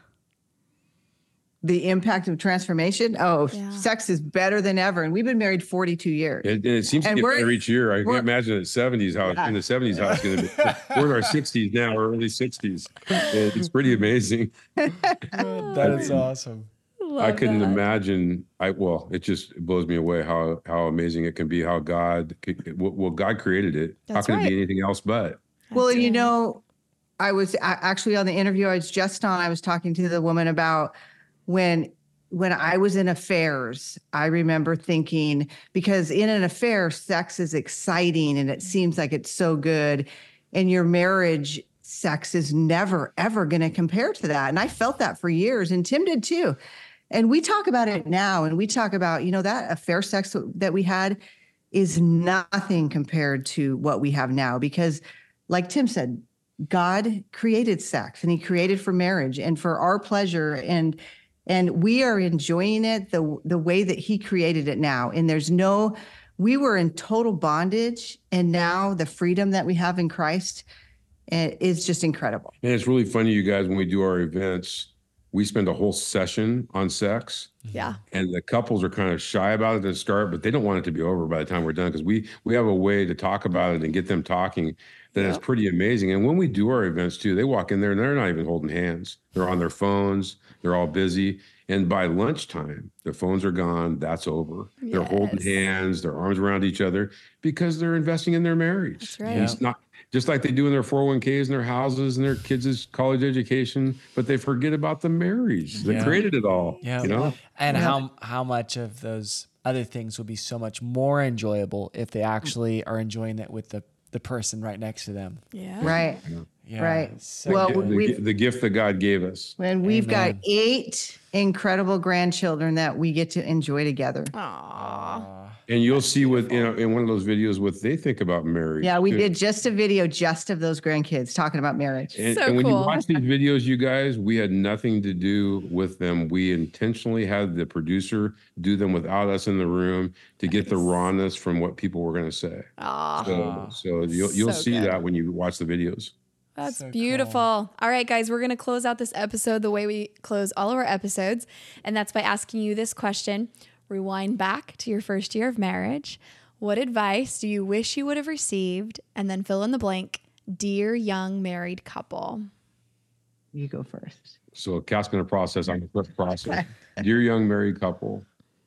The impact of transformation. Oh, Yeah. sex is better than ever. And we've been married forty-two years. And, and it seems And to get we're- better each year. I we're- can't imagine at seventies how Yeah. in the seventies how it's going to be. We're in our sixties now, or early sixties. It's pretty amazing. That is awesome. Love I couldn't that. imagine. I well, it just blows me away how how amazing it can be. How God, could- well, well, God created it. That's how can right. it be anything else but? Well, and you That's right. know, I was a- actually on the interview I was just on, I was talking to the woman about when when I was in affairs, I remember thinking, because in an affair, sex is exciting and it seems like it's so good. And your marriage sex is never, ever going to compare to that. And I felt that for years, and Tim did too. And we talk about it now, and we talk about, you know, that affair sex that we had is nothing compared to what we have now. Because like Tim said, God created sex and he created for marriage and for our pleasure. And and we are enjoying it the the way that he created it now. And there's no, we were in total bondage. And now the freedom that we have in Christ uh, is just incredible. And it's really funny, you guys, when we do our events, we spend a whole session on sex. Yeah. And the couples are kind of shy about it at the start, but they don't want it to be over by the time we're done, because we we have a way to talk about it and get them talking that is pretty amazing. And when we do our events too, they walk in there and they're not even holding hands. They're on their phones. They're all busy. And by lunchtime, their phones are gone. That's over. They're holding Yes. hands, their arms around each other, because they're investing in their marriage. That's right. And it's not just like they do in their four oh one k's and their houses and their kids' college education, but they forget about the marriage. They Yeah. created it all. Yeah. You know? And how how much of those other things will be so much more enjoyable if they actually are enjoying it with the, the person right next to them. Yeah. Right. Yeah. Right. So Well, good. The, we've- the gift that God gave us. And we've Amen. got eight incredible grandchildren that we get to enjoy together. Aww. And you'll see with, you know, in one of those videos what they think about marriage. Yeah, we too. did just a video just of those grandkids talking about marriage. And, So and when you cool. watch these videos, you guys, we had nothing to do with them. We intentionally had the producer do them without us in the room to get the rawness from what people were going to say. Aw. So, so you'll you'll So see good. that when you watch the videos. That's So cool. beautiful. All right, guys, we're going to close out this episode the way we close all of our episodes. And that's by asking you this question. Rewind back to your first year of marriage. What advice do you wish you would have received? And then fill in the blank, dear young married couple. You go first. So Cat's going to process. I'm going to quick process. Dear young married couple,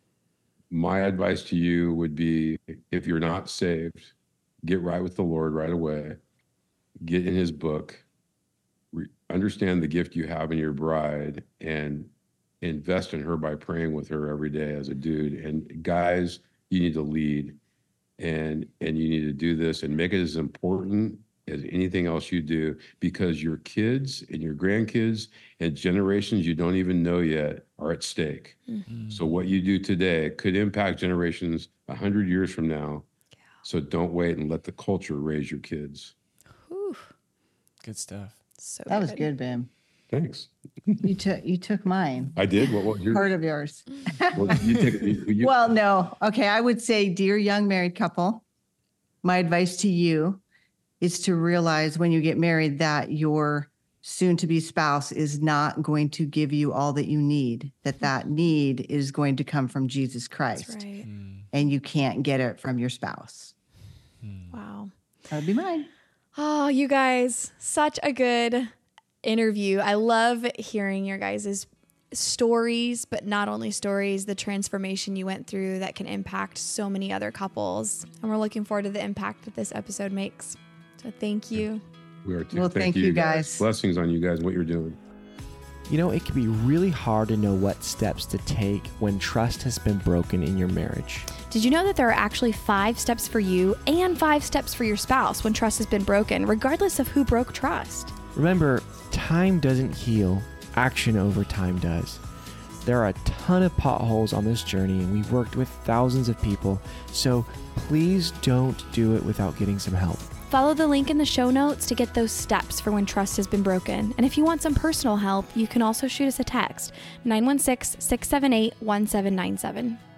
my advice to you would be, if you're not saved, get right with the Lord right away. Get in his book. Re- understand the gift you have in your bride and invest in her by praying with her every day as a dude. And guys, you need to lead, and and you need to do this and make it as important as anything else you do, because your kids and your grandkids and generations you don't even know yet are at stake. So what you do today could impact generations a hundred years from now. So don't wait and let the culture raise your kids. Whew. Good stuff. So That was good, Bim. Thanks. You took you took mine. I did. What was your? Part of yours. Well, you take, you, you, Well, no. Okay, I would say, dear young married couple, my advice to you is to realize when you get married that your soon-to-be spouse is not going to give you all that you need, that that need is going to come from Jesus Christ. That's right. Mm. And you can't get it from your spouse. Mm. Wow. That would be mine. Oh, you guys, such a good interview. I love hearing your guys' stories, but not only stories, the transformation you went through that can impact so many other couples. And we're looking forward to the impact that this episode makes. So thank you. We are too. Well, thank you, guys. Blessings on you guys, what you're doing. You know, it can be really hard to know what steps to take when trust has been broken in your marriage. Did you know that there are actually five steps for you and five steps for your spouse when trust has been broken, regardless of who broke trust? Remember, time doesn't heal, action over time does. There are a ton of potholes on this journey, and we've worked with thousands of people, so please don't do it without getting some help. Follow the link in the show notes to get those steps for when trust has been broken. And if you want some personal help, you can also shoot us a text, nine one six, six seven eight, one seven nine seven.